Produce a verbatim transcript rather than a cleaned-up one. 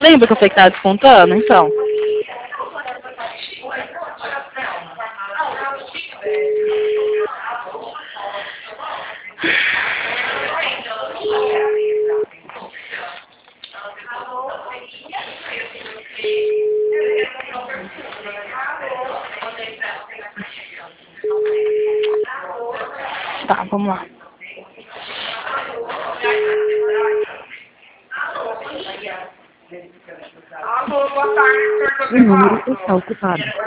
Lembra que eu falei que tava descontando? Então. Tá, vamos lá. Alô, boa tarde, senhor. O número está ocupado.